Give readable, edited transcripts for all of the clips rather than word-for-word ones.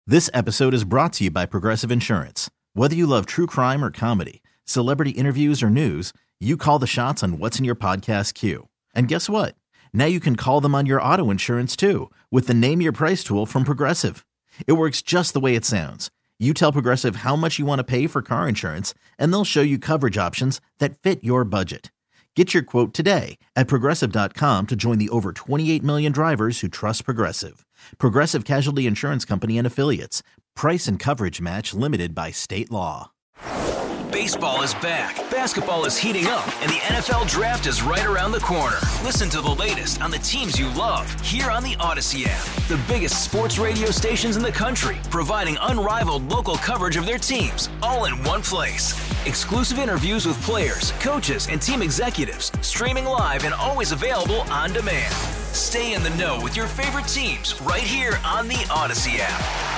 This episode is brought to you by Progressive Insurance. Whether you love true crime or comedy, celebrity interviews or news, you call the shots on what's in your podcast queue. And guess what? Now you can call them on your auto insurance too with the Name Your Price tool from Progressive. It works just the way it sounds. You tell Progressive how much you want to pay for car insurance, and they'll show you coverage options that fit your budget. Get your quote today at Progressive.com to join the over 28 million drivers who trust Progressive. Progressive Casualty Insurance Company and Affiliates. Price and coverage match limited by state law. Baseball is back, basketball is heating up, and the NFL Draft is right around the corner. Listen to the latest on the teams you love here on the Odyssey app. The biggest sports radio stations in the country, providing unrivaled local coverage of their teams, all in one place. Exclusive interviews with players, coaches, and team executives, streaming live and always available on demand. Stay in the know with your favorite teams right here on the Odyssey app.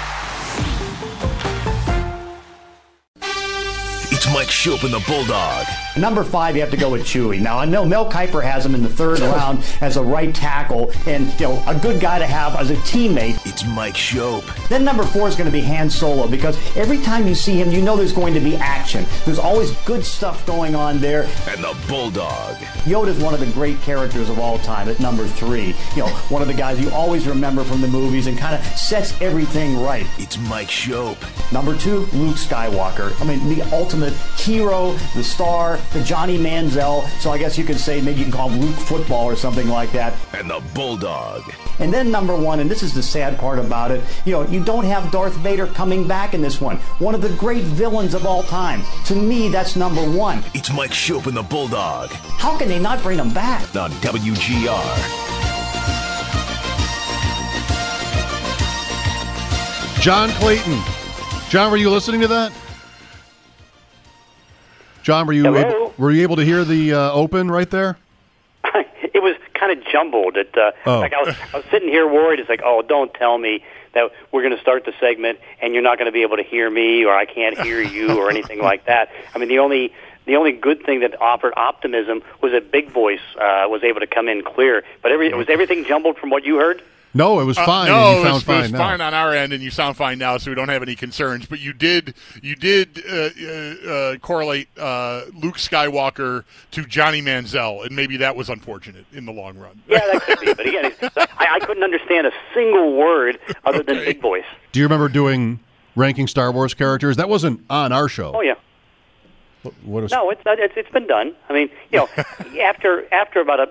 It's Mike Shope and the Bulldog. Number 5, you have to go with Chewy. Now, I know Mel Kiper has him in the third round as a right tackle and, a good guy to have as a teammate. It's Mike Shope. Then number 4 is going to be Han Solo, because every time you see him, you know there's going to be action. There's always good stuff going on there. And the Bulldog. Yoda's one of the great characters of all time at number 3. One of the guys you always remember from the movies and kind of sets everything right. It's Mike Shope. Number 2, Luke Skywalker. I mean, the ultimate hero, the star, the Johnny Manziel. So I guess you could say maybe you can call him Luke Football or something like that. And the Bulldog. And then number 1, and this is the sad part about it, you don't have Darth Vader coming back in this one. One of the great villains of all time. To me, that's number 1. It's Mike Shope and the Bulldog. How can they not bring him back? On WGR. John Clayton. John, were you listening to that? John, were you able to hear the open right there? It was kind of jumbled. Like I was sitting here worried. It's like, oh, don't tell me that we're going to start the segment and you're not going to be able to hear me, or I can't hear you, or anything like that. I mean, the only good thing that offered optimism was that Big Voice was able to come in clear. But was everything jumbled from what you heard? No, it was fine. No, and it was fine on our end, and you sound fine now, so we don't have any concerns. But you did correlate Luke Skywalker to Johnny Manziel, and maybe that was unfortunate in the long run. Yeah, that could be. But again, I couldn't understand a single word other than Big Voice. Do you remember doing ranking Star Wars characters? That wasn't on our show. Oh yeah. No, it's not. It's been done. I mean, after about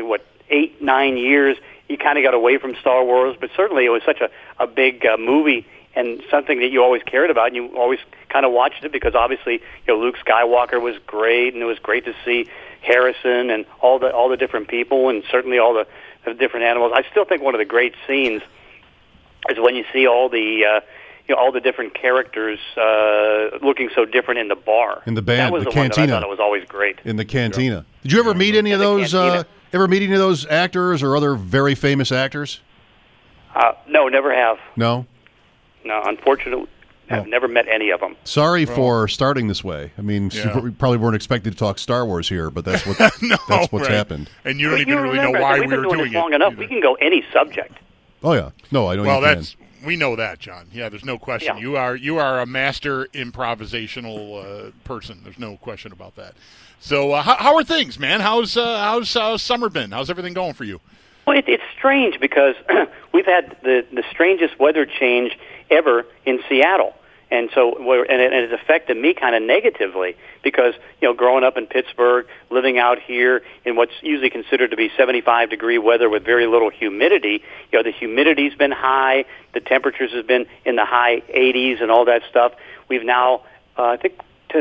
8-9 years. You kind of got away from Star Wars, but certainly it was such a big movie and something that you always cared about, and you always kind of watched it because obviously Luke Skywalker was great, and it was great to see Harrison and all the different people, and certainly all the different animals. I still think one of the great scenes is when you see all the all the different characters looking so different in the bar. In the band, that was the the cantina. one that I thought it was always great. In the cantina. Did you ever meet any of those? Ever meet any of those actors or other very famous actors? No, never have. No? No, unfortunately, I've never met any of them. Sorry for starting this way. I mean, you probably weren't expected to talk Star Wars here, but that's what that's what's happened. And you don't even really know why we were doing it. Long enough. We can go any subject. Oh yeah, no, I know. Well, you can. We know that, John. Yeah, there's no question. Yeah. You are a master improvisational person. There's no question about that. So, how are things, man? How's summer been? How's everything going for you? Well, it's strange because we've had the strangest weather change ever in Seattle, and so it has affected me kind of negatively because growing up in Pittsburgh, living out here in what's usually considered to be 75-degree weather with very little humidity. The humidity's been high, the temperatures have been in the high 80s and all that stuff. We've now, I think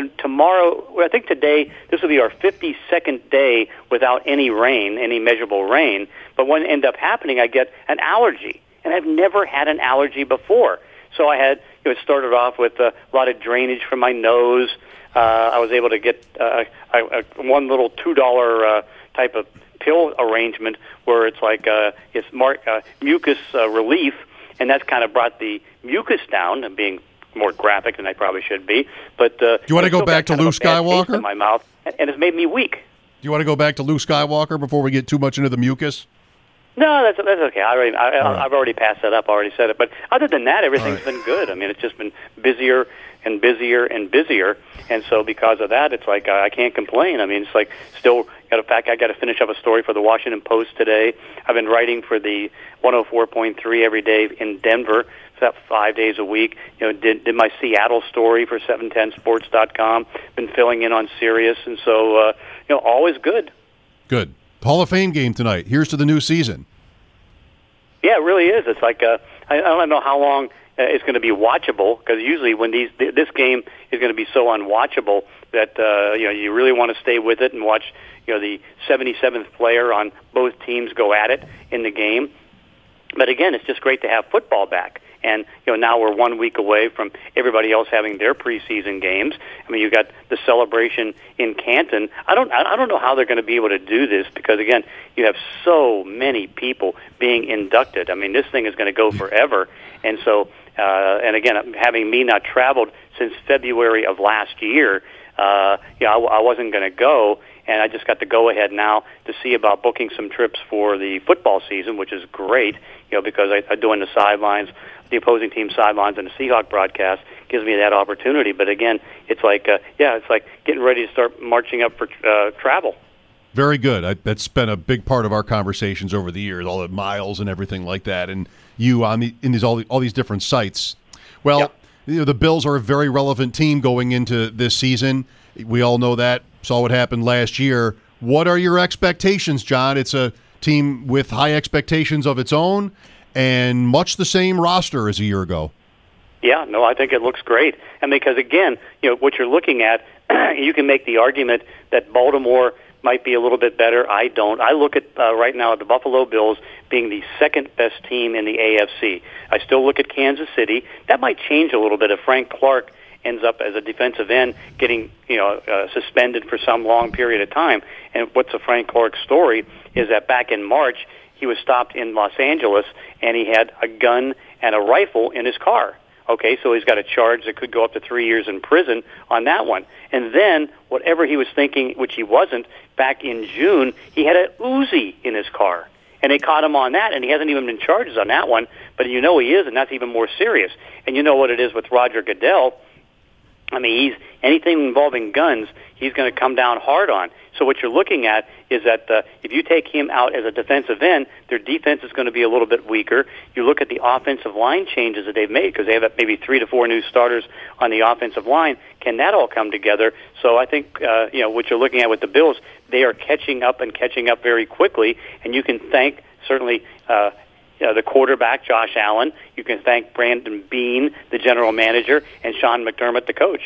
today, this will be our 52nd day without any rain, any measurable rain. But when it ends up happening, I get an allergy, and I've never had an allergy before. So I had, it started off with a lot of drainage from my nose. I was able to get one little $2 type of pill arrangement where it's like mucus relief, and that's kind of brought the mucus down, and being more graphic than I probably should be. But do you want to go back to Luke Skywalker? In my mouth, and it's made me weak. Do you want to go back to Luke Skywalker before we get too much into the mucus? No, that's okay. I've already passed that up. I already said it. But other than that, everything's been good. I mean, it's just been busier and busier and busier. And so because of that, it's like I can't complain. I mean, it's like still, in fact, I got to finish up a story for the Washington Post today. I've been writing for the 104.3 every day in Denver. It's about 5 days a week. Did my Seattle story for 710sports.com. Been filling in on Sirius. And so, always good. Good. Hall of Fame game tonight. Here's to the new season. Yeah, it really is. It's like I don't know how long it's going to be watchable, because usually when this game is going to be so unwatchable that you really want to stay with it and watch the 77th player on both teams go at it in the game. But again, it's just great to have football back. And now we're 1 week away from everybody else having their preseason games. I mean, you got the celebration in Canton. I don't know how they're going to be able to do this, because again, you have so many people being inducted. I mean, this thing is going to go forever. And so, and again, having me not traveled since February of last year, I wasn't going to go. And I just got the go-ahead now to see about booking some trips for the football season, which is great, because I'm doing the sidelines, the opposing team sidelines, and the Seahawk broadcast gives me that opportunity. But again, it's like, it's like getting ready to start marching up for travel. Very good. That's been a big part of our conversations over the years, all the miles and everything like that. And you on all these different sites. Well, yep. The Bills are a very relevant team going into this season. We all know that. Saw what happened last year. What are your expectations, John? It's a team with high expectations of its own and much the same roster as a year ago. Yeah, no, I think it looks great. And because, again, what you're looking at, you can make the argument that Baltimore might be a little bit better. I don't. I look at right now at the Buffalo Bills being the second best team in the AFC. I still look at Kansas City. That might change a little bit if Frank Clark ends up as a defensive end getting suspended for some long period of time. And what's a Frank Clark story is that back in March, he was stopped in Los Angeles, and he had a gun and a rifle in his car. Okay, so he's got a charge that could go up to 3 years in prison on that one. And then, whatever he was thinking, which he wasn't, back in June, he had a Uzi in his car. And they caught him on that, and he hasn't even been charged on that one, but he is, and that's even more serious. And you know what it is with Roger Goodell. I mean, anything involving guns, he's going to come down hard on. So what you're looking at is that if you take him out as a defensive end, their defense is going to be a little bit weaker. You look at the offensive line changes that they've made, because they have maybe 3 to 4 new starters on the offensive line. Can that all come together? So I think what you're looking at with the Bills, they are catching up very quickly, and you can thank certainly the quarterback, Josh Allen. You can thank Brandon Beane, the general manager, and Sean McDermott, the coach.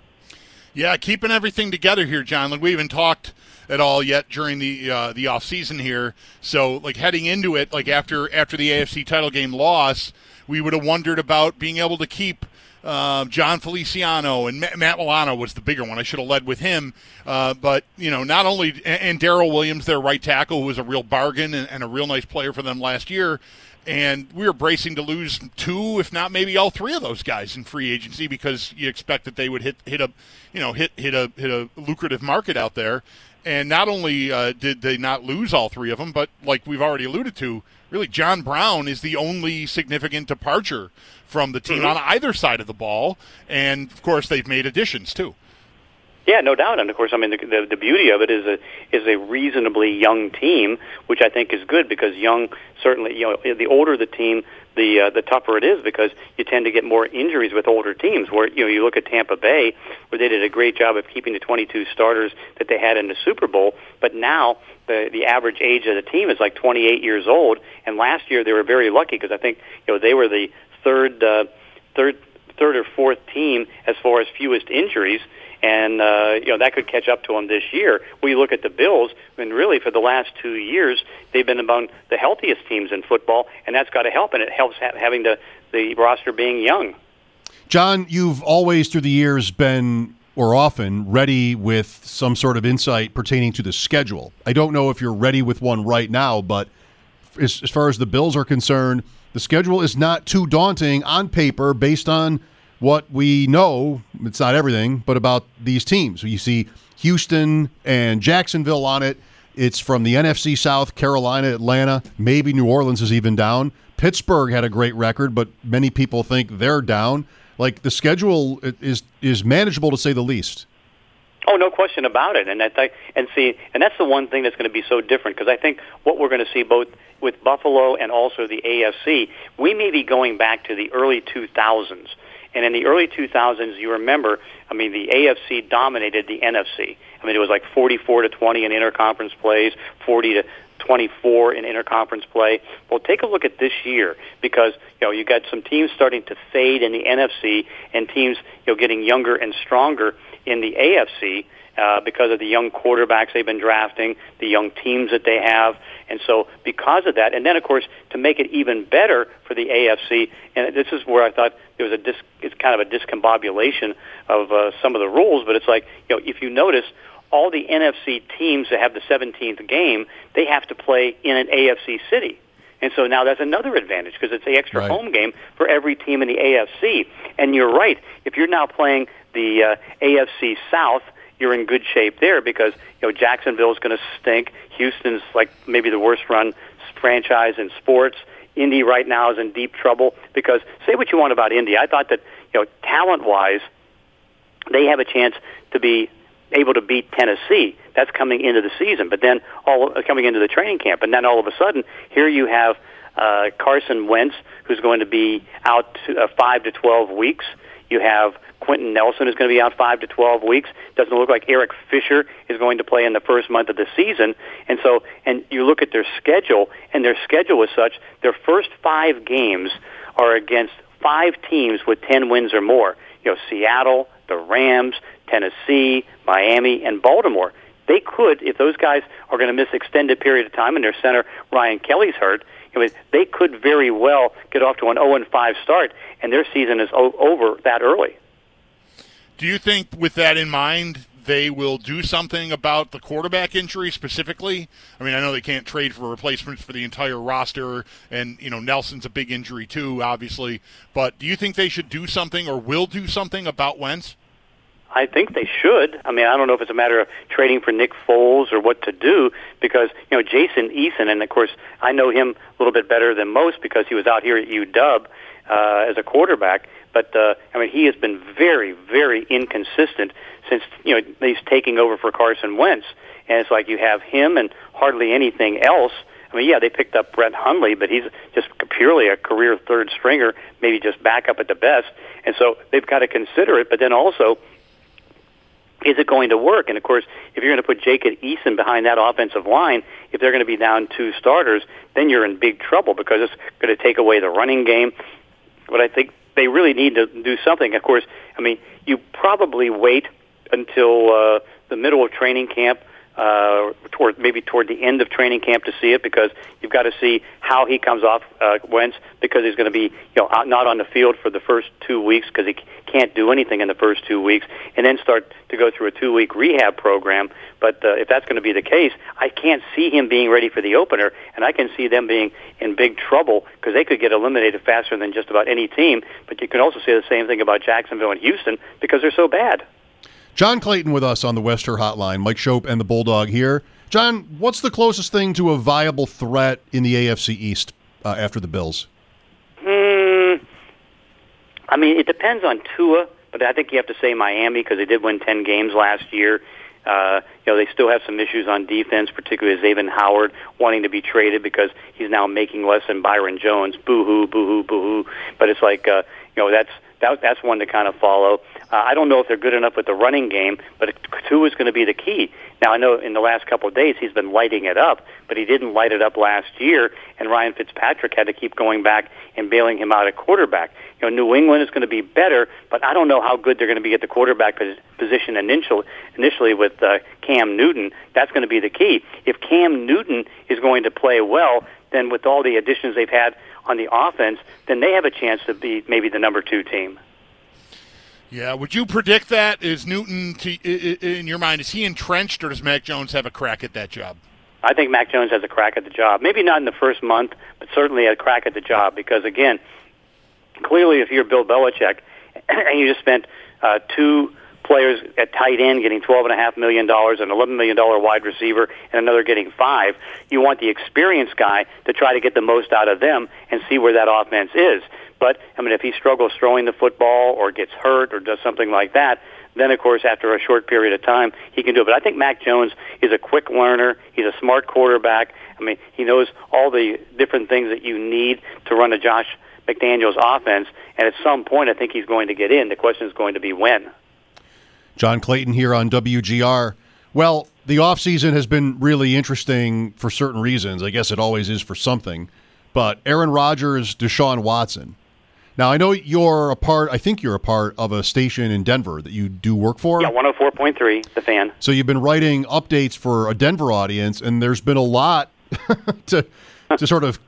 Yeah, keeping everything together here, John. Like, we haven't talked at all yet during the off season here. So, like, heading into it, like after the AFC title game loss, we would have wondered about being able to keep John Feliciano, and Matt Milano was the bigger one. I should have led with him. But, not only – and Darrell Williams, their right tackle, who was a real bargain and a real nice player for them last year. And we were bracing to lose 2, if not maybe all 3 of those guys in free agency, because you expect that they would hit a lucrative market out there. And not only did they not lose all 3 of them, but like we've already alluded to, really John Brown is the only significant departure from the team on either side of the ball. And of course, they've made additions too. Yeah, no doubt. And of course, I mean, the beauty of it is a reasonably young team, which I think is good, because young, certainly, the older the team, the tougher it is, because you tend to get more injuries with older teams. Where you look at Tampa Bay, where they did a great job of keeping the 22 starters that they had in the Super Bowl, but now the average age of the team is like 28 years old. And last year they were very lucky, because I think they were the third or fourth team as far as fewest injuries. And, that could catch up to them this year. When you look at the Bills, and really for the last 2 years, they've been among the healthiest teams in football, and that's got to help, and it helps having the roster being young. John, you've always through the years been, or often, ready with some sort of insight pertaining to the schedule. I don't know if you're ready with one right now, but as far as the Bills are concerned, the schedule is not too daunting on paper based on what we know. It's not everything, but about these teams. You see Houston and Jacksonville on it. It's from the NFC South, Carolina, Atlanta, maybe New Orleans is even down. Pittsburgh had a great record, but many people think they're down. Like, the schedule is manageable to say the least. Oh, no question about it. And that's the one thing that's going to be so different, because I think what we're going to see both with Buffalo and also the AFC, we may be going back to the early 2000s. And in the early 2000s, you remember, I mean, the AFC dominated the NFC. I mean, it was like 44-20 in interconference plays, 40-24 in interconference play. Well, take a look at this year, because you got some teams starting to fade in the NFC, and teams getting younger and stronger in the AFC because of the young quarterbacks they've been drafting, the young teams that they have. And so because of that, and then, of course, to make it even better for the AFC, and this is where I thought there was it's kind of a discombobulation of some of the rules, but it's like, if you notice, all the NFC teams that have the 17th game, they have to play in an AFC city. And so now that's another advantage, because it's the extra home game for every team in the AFC. And you're right, if you're now playing the AFC South, you're in good shape there, because Jacksonville's going to stink. Houston's like maybe the worst run franchise in sports. Indy right now is in deep trouble, because say what you want about Indy, I thought that talent-wise, they have a chance to be able to beat Tennessee. That's coming into the season, but then coming into the training camp, and then all of a sudden, here you have Carson Wentz, who's going to be out 5 to 12 weeks. You have Quentin Nelson, who's going to be out 5 to 12 weeks. Doesn't look like Eric Fisher is going to play in the first month of the season. And so, and you look at their schedule, and their schedule is such, their first 5 games are against 5 teams with 10 wins or more. Seattle, the Rams, Tennessee, Miami, and Baltimore. They could, if those guys are going to miss extended period of time and their center Ryan Kelly's hurt, they could very well get off to an 0-5 start, and their season is over that early. Do you think, with that in mind, they will do something about the quarterback injury specifically? I mean, I know they can't trade for replacements for the entire roster, and Nelson's a big injury too, obviously. But do you think they should do something, or will do something about Wentz? I think they should. I mean, I don't know if it's a matter of trading for Nick Foles or what to do, because, Jason Eason, and of course, I know him a little bit better than most because he was out here at UW as a quarterback. But, I mean, he has been very, very inconsistent since, he's taking over for Carson Wentz. And it's like you have him and hardly anything else. I mean, yeah, they picked up Brett Hundley, but he's just purely a career third stringer, maybe just backup at the best. And so they've got to consider it. But then also, is it going to work? And, of course, if you're going to put Jacob Eason behind that offensive line, if they're going to be down 2 starters, then you're in big trouble, because it's going to take away the running game. But I think they really need to do something. Of course, I mean, you probably wait until the middle of training camp, toward the end of training camp to see it, because you've got to see how he comes off Wentz, because he's going to be not on the field for the first 2 weeks, because he can't do anything in the first 2 weeks, and then start to go through a 2-week rehab program. But if that's going to be the case, I can't see him being ready for the opener, and I can see them being in big trouble, because they could get eliminated faster than just about any team. But you can also say the same thing about Jacksonville and Houston, because they're so bad. John Clayton with us on the Wester Hotline. Mike Schopp and the Bulldog here. John, what's the closest thing to a viable threat in the AFC East after the Bills? I mean, it depends on Tua, but I think you have to say Miami, because they did win 10 games last year. They still have some issues on defense, particularly Xavier Howard wanting to be traded because he's now making less than Byron Jones. Boo-hoo, boo-hoo, boo-hoo. But it's like, that's one to kind of follow. I don't know if they're good enough with the running game, but Tua is going to be the key. Now, I know in the last couple of days he's been lighting it up, but he didn't light it up last year, and Ryan Fitzpatrick had to keep going back and bailing him out at quarterback. New England is going to be better, but I don't know how good they're going to be at the quarterback position initially with Cam Newton. That's going to be the key. If Cam Newton is going to play well, then with all the additions they've had on the offense, then they have a chance to be maybe the number 2 team. Yeah, would you predict that? Is Newton, in your mind, is he entrenched, or does Mac Jones have a crack at that job? I think Mac Jones has a crack at the job. Maybe not in the first month, but certainly a crack at the job, because, again, clearly if you're Bill Belichick and you just spent $2 players at tight end getting $12.5 million, an $11 million wide receiver, and another getting $5 million. You want the experienced guy to try to get the most out of them and see where that offense is. But, I mean, if he struggles throwing the football or gets hurt or does something like that, then, of course, after a short period of time, he can do it. But I think Mac Jones is a quick learner. He's a smart quarterback. I mean, he knows all the different things that you need to run a Josh McDaniels offense. And at some point, I think he's going to get in. The question is going to be when. John Clayton here on WGR. Well, the offseason has been really interesting for certain reasons. I guess it always is for something. But Aaron Rodgers, Deshaun Watson. Now, I know you're a part of a station in Denver that you do work for. Yeah, 104.3, The Fan. So you've been writing updates for a Denver audience, and there's been a lot to sort of,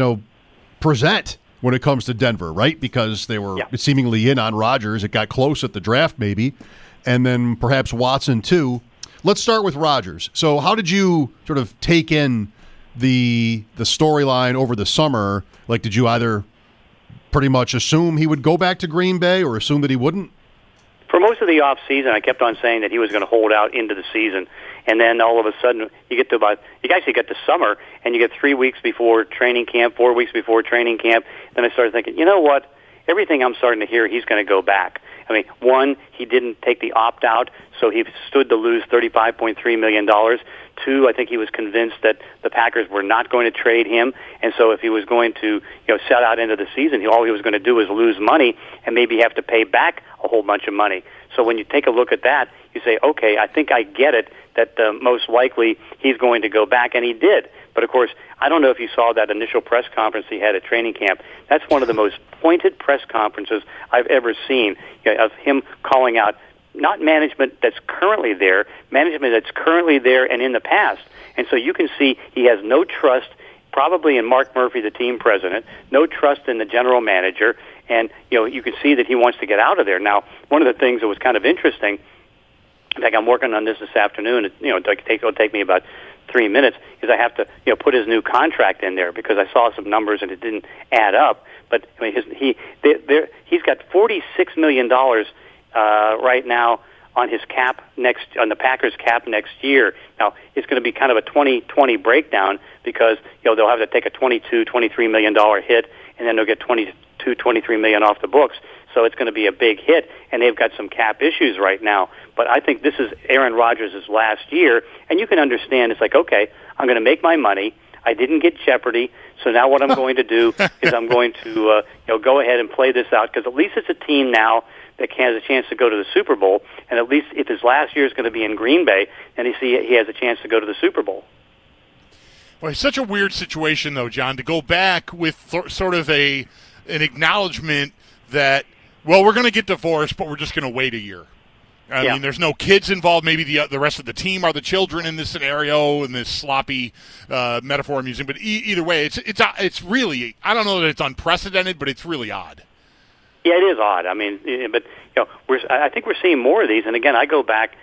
present when it comes to Denver, right? Because they were seemingly in on Rodgers. It got close at the draft, maybe, and then perhaps Watson, too. Let's start with Rodgers. So how did you sort of take in the storyline over the summer? Like, did you either pretty much assume he would go back to Green Bay or assume that he wouldn't? For most of the off season, I kept on saying that he was going to hold out into the season, and then all of a sudden you actually get to summer, and you get 3 weeks before training camp, 4 weeks before training camp. Then I started thinking, you know what? Everything I'm starting to hear, he's going to go back. I mean, one, he didn't take the opt-out, so he stood to lose $35.3 million. Two, I think he was convinced that the Packers were not going to trade him, and so if he was going to set out into the season, all he was going to do was lose money and maybe have to pay back a whole bunch of money. So when you take a look at that, you say, okay, I think I get it, that most likely he's going to go back, and he did. But, of course, I don't know if you saw that initial press conference he had at training camp. That's one of the most pointed press conferences I've ever seen, of him calling out not management that's currently there, management that's currently there and in the past. And so you can see he has no trust probably in Mark Murphy, the team president, no trust in the general manager, and you can see that he wants to get out of there. Now, one of the things that was kind of interesting, in fact, I'm working on this afternoon, it'll take me about 3 minutes, is I have to put his new contract in there because I saw some numbers and it didn't add up. But I mean, he's got $46 million right now on his cap on the Packers cap next year. Now it's going to be kind of a 20-20 breakdown because they'll have to take a $22-23 million hit, and then they'll get $22-23 million off the books. So it's going to be a big hit, and they've got some cap issues right now. But I think this is Aaron Rodgers' last year, and you can understand it's like, okay, I'm going to make my money. I didn't get Jeopardy, so now what I'm going to do is I'm going to go ahead and play this out because at least it's a team now that has a chance to go to the Super Bowl, and at least if his last year is going to be in Green Bay, then he has a chance to go to the Super Bowl. Well, it's such a weird situation, though, John, to go back with sort of an acknowledgement that, well, we're going to get divorced, but we're just going to wait a year. I mean, there's no kids involved. Maybe the rest of the team are the children in this scenario, in this sloppy metaphor I'm using. But either way, it's really, I don't know that it's unprecedented, but it's really odd. Yeah, it is odd. I mean, but I think we're seeing more of these. And again, I go back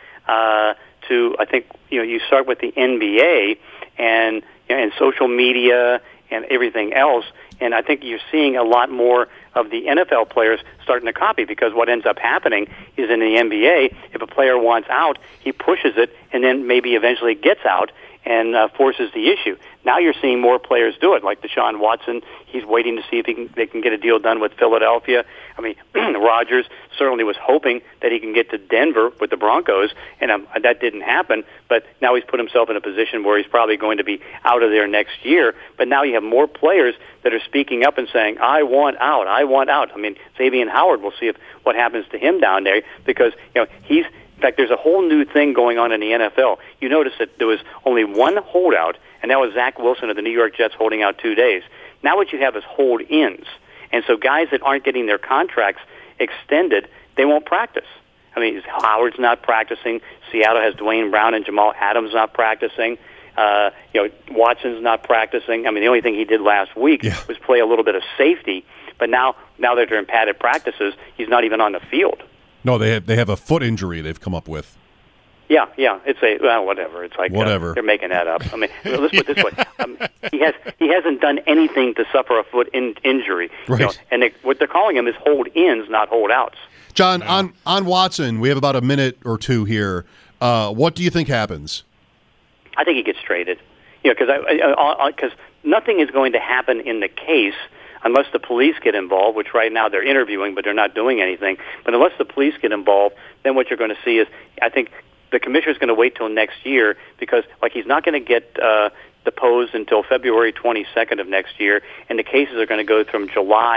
to I think you start with the NBA and social media and everything else. And I think you're seeing a lot more of the NFL players starting to copy because what ends up happening is in the NBA, if a player wants out, he pushes it and then maybe eventually gets out and forces the issue. Now you're seeing more players do it, like Deshaun Watson. He's waiting to see if they can get a deal done with Philadelphia. I mean, Rodgers certainly was hoping that he can get to Denver with the Broncos, and that didn't happen. But now he's put himself in a position where he's probably going to be out of there next year. But now you have more players that are speaking up and saying, I want out, I want out. I mean, Xavier Howard, we'll see what happens to him down there because he's – in fact, there's a whole new thing going on in the NFL. You notice that there was only one holdout, and that was Zach Wilson of the New York Jets holding out 2 days. Now what you have is hold-ins. And so guys that aren't getting their contracts extended, they won't practice. I mean, Howard's not practicing. Seattle has Dwayne Brown and Jamal Adams not practicing. Watson's not practicing. I mean, the only thing he did last week was play a little bit of safety. But now that they're in padded practices, he's not even on the field. No, they have a foot injury they've come up with. Yeah, it's whatever. It's like whatever. They're making that up. I mean, let's put it this way: he hasn't done anything to suffer a foot injury. Right. And what they're calling him is hold-ins, not hold-outs. John, on Watson, we have about a minute or two here. What do you think happens? I think he gets traded. Because nothing is going to happen in the case unless the police get involved, which right now they're interviewing, but they're not doing anything. But unless the police get involved, then what you're going to see is, I think the commissioner's going to wait till next year because, he's not going to get deposed until February 22nd of next year, and the cases are going to go from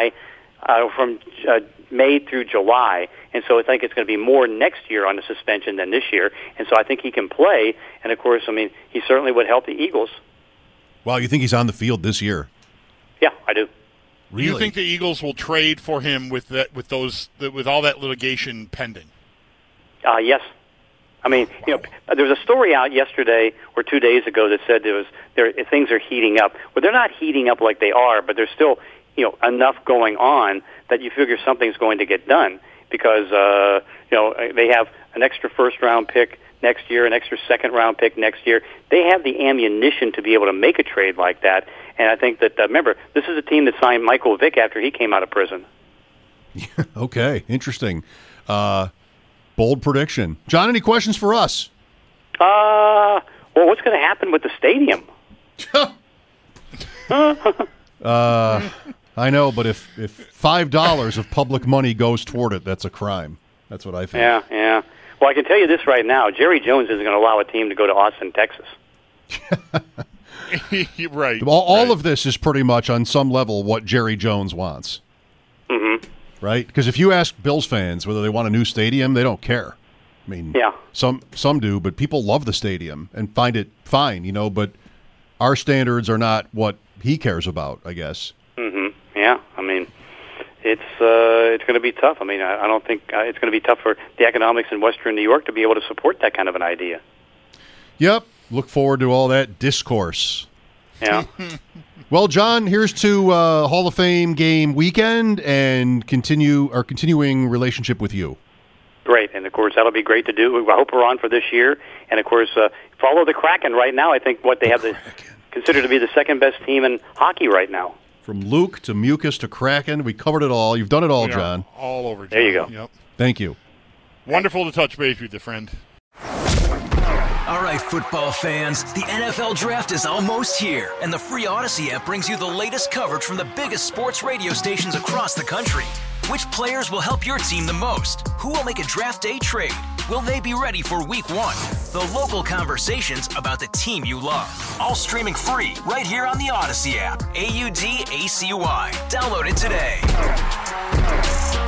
May through July. And so I think it's going to be more next year on the suspension than this year. And so I think he can play. And, of course, he certainly would help the Eagles. Wow, you think he's on the field this year? Yeah, I do. Really? Do you think the Eagles will trade for him with all that litigation pending? Yes. There was a story out yesterday or 2 days ago that said things are heating up. Well, they're not heating up like they are, but there's still enough going on that you figure something's going to get done because they have an extra first-round pick next year, an extra second-round pick next year. They have the ammunition to be able to make a trade like that. And I think that, remember, this is a team that signed Michael Vick after he came out of prison. Okay, interesting. Bold prediction. John, any questions for us? Well, what's going to happen with the stadium? I know, but if $5 of public money goes toward it, that's a crime. That's what I think. Yeah. Well, I can tell you this right now. Jerry Jones isn't going to allow a team to go to Austin, Texas. Right. All of this is pretty much on some level what Jerry Jones wants. Mm-hmm. Right? Because if you ask Bills fans whether they want a new stadium, they don't care. Some do, but people love the stadium and find it fine, but our standards are not what he cares about, I guess. Mm-hmm. Yeah. It's going to be tough. I don't think it's going to be tough for the economics in Western New York to be able to support that kind of an idea. Yep. Look forward to all that discourse. Yeah. Well, John, here's to Hall of Fame game weekend and our continuing relationship with you. Great, and of course that'll be great to do. I hope we're on for this year, and of course follow the Kraken right now. I think they have considered to be the second best team in hockey right now. From Luke to Mucus to Kraken, we covered it all. You've done it all, John. All over, John. There you go. Yep. Thank you. Wonderful to touch base with you, friend. All right, football fans, the NFL Draft is almost here, and the free Odyssey app brings you the latest coverage from the biggest sports radio stations across the country. Which players will help your team the most? Who will make a draft day trade? Will they be ready for week one? The local conversations about the team you love. All streaming free right here on the Odyssey app. AUDACY. Download it today.